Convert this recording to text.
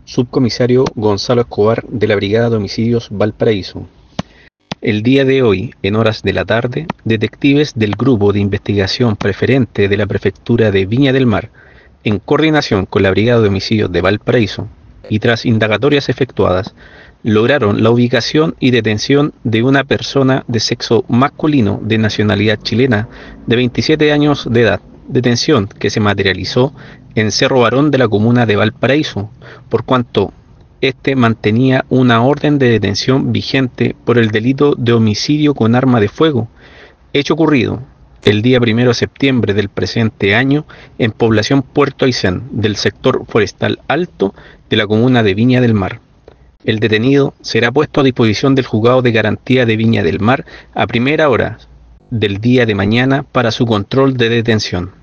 subcomisario Gonzalo Escobar de la Brigada de Homicidios Valparaíso. El día de hoy, en horas de la tarde, detectives del Grupo de Investigación Preferente de la Prefectura de Viña del Mar, en coordinación con la Brigada de Homicidios de Valparaíso, y tras indagatorias efectuadas, lograron la ubicación y detención de una persona de sexo masculino de nacionalidad chilena de 27 años de edad, detención que se materializó en Cerro Barón de la comuna de Valparaíso, por cuanto este mantenía una orden de detención vigente por el delito de homicidio con arma de fuego, hecho ocurrido el día 1 de septiembre del presente año en población Puerto Aysén del sector forestal alto de la comuna de Viña del Mar. El detenido será puesto a disposición del juzgado de garantía de Viña del Mar a primera hora del día de mañana para su control de detención.